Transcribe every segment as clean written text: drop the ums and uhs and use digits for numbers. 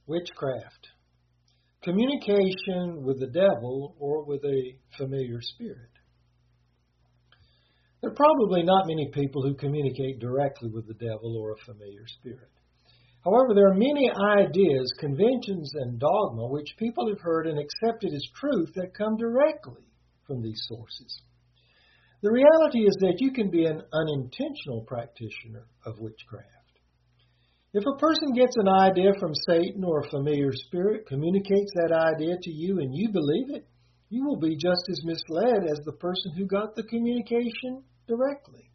Witchcraft. Communication with the devil or with a familiar spirit. There are probably not many people who communicate directly with the devil or a familiar spirit. However, there are many ideas, conventions, and dogma which people have heard and accepted as truth that come directly from these sources. The reality is that you can be an unintentional practitioner of witchcraft. If a person gets an idea from Satan or a familiar spirit, communicates that idea to you, and you believe it, you will be just as misled as the person who got the communication directly.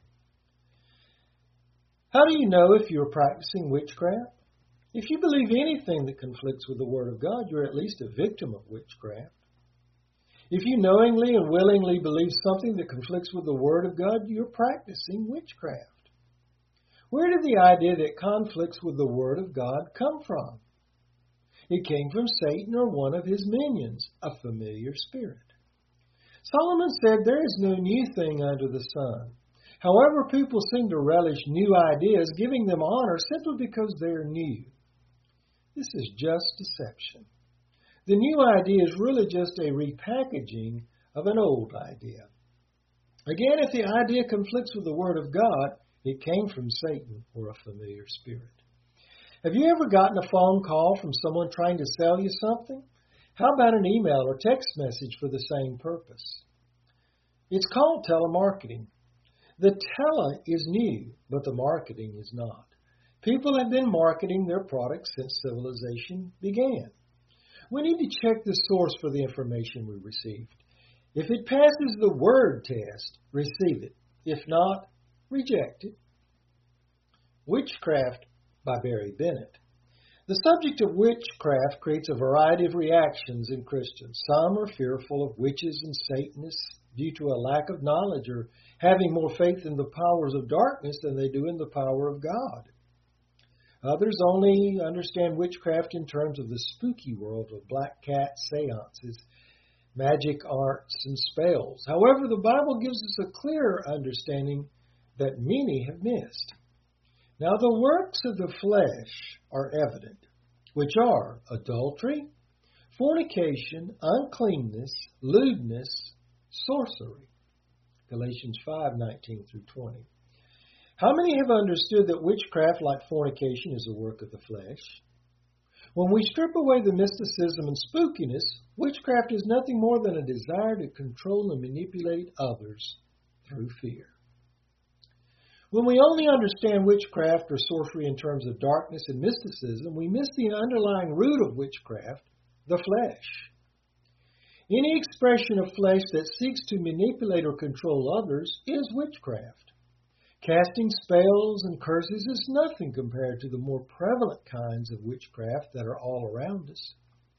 How do you know if you're practicing witchcraft? If you believe anything that conflicts with the Word of God, you're at least a victim of witchcraft. If you knowingly and willingly believe something that conflicts with the Word of God, you're practicing witchcraft. Where did the idea that conflicts with the Word of God come from? It came from Satan or one of his minions, a familiar spirit. Solomon said there is no new thing under the sun. However, people seem to relish new ideas, giving them honor simply because they're new. This is just deception. The new idea is really just a repackaging of an old idea. Again, if the idea conflicts with the Word of God, it came from Satan or a familiar spirit. Have you ever gotten a phone call from someone trying to sell you something? How about an email or text message for the same purpose? It's called telemarketing. The tele is new, but the marketing is not. People have been marketing their products since civilization began. We need to check the source for the information we received. If it passes the word test, receive it. If not, reject it. Witchcraft by Barry Bennett. The subject of witchcraft creates a variety of reactions in Christians. Some are fearful of witches and Satanists due to a lack of knowledge or having more faith in the powers of darkness than they do in the power of God. Others only understand witchcraft in terms of the spooky world of black cat seances, magic arts, and spells. However, the Bible gives us a clearer understanding that many have missed. Now, the works of the flesh are evident, which are adultery, fornication, uncleanness, lewdness, sorcery. Galatians 5:19-20. How many have understood that witchcraft, like fornication, is a work of the flesh? When we strip away the mysticism and spookiness, witchcraft is nothing more than a desire to control and manipulate others through fear. When we only understand witchcraft or sorcery in terms of darkness and mysticism, we miss the underlying root of witchcraft, the flesh. Any expression of flesh that seeks to manipulate or control others is witchcraft. Casting spells and curses is nothing compared to the more prevalent kinds of witchcraft that are all around us.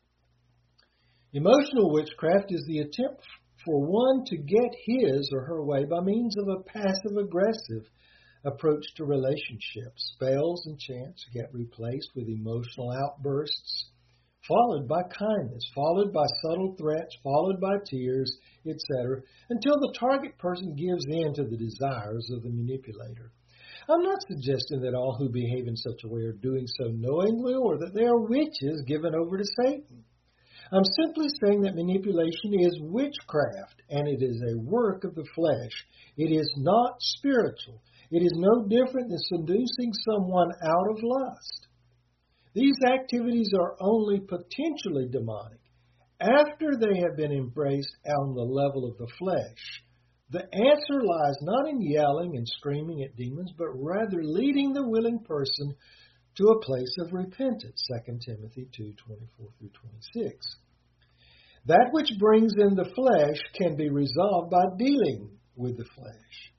Emotional witchcraft is the attempt for one to get his or her way by means of a passive-aggressive approach to relationships. Spells and chants get replaced with emotional outbursts, followed by kindness, followed by subtle threats, followed by tears, etc., until the target person gives in to the desires of the manipulator. I'm not suggesting that all who behave in such a way are doing so knowingly or that they are witches given over to Satan. I'm simply saying that manipulation is witchcraft, and it is a work of the flesh. It is not spiritual. It is no different than seducing someone out of lust. These activities are only potentially demonic after they have been embraced on the level of the flesh. The answer lies not in yelling and screaming at demons, but rather leading the willing person to a place of repentance, 2 Timothy 2:24-26. That which brings in the flesh can be resolved by dealing with the flesh.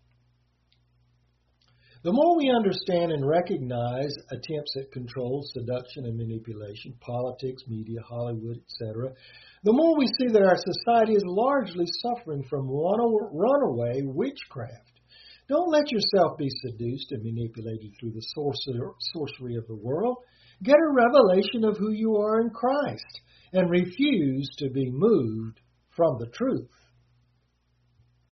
The more we understand and recognize attempts at control, seduction, and manipulation, politics, media, Hollywood, etc., the more we see that our society is largely suffering from runaway witchcraft. Don't let yourself be seduced and manipulated through the sorcery of the world. Get a revelation of who you are in Christ and refuse to be moved from the truth.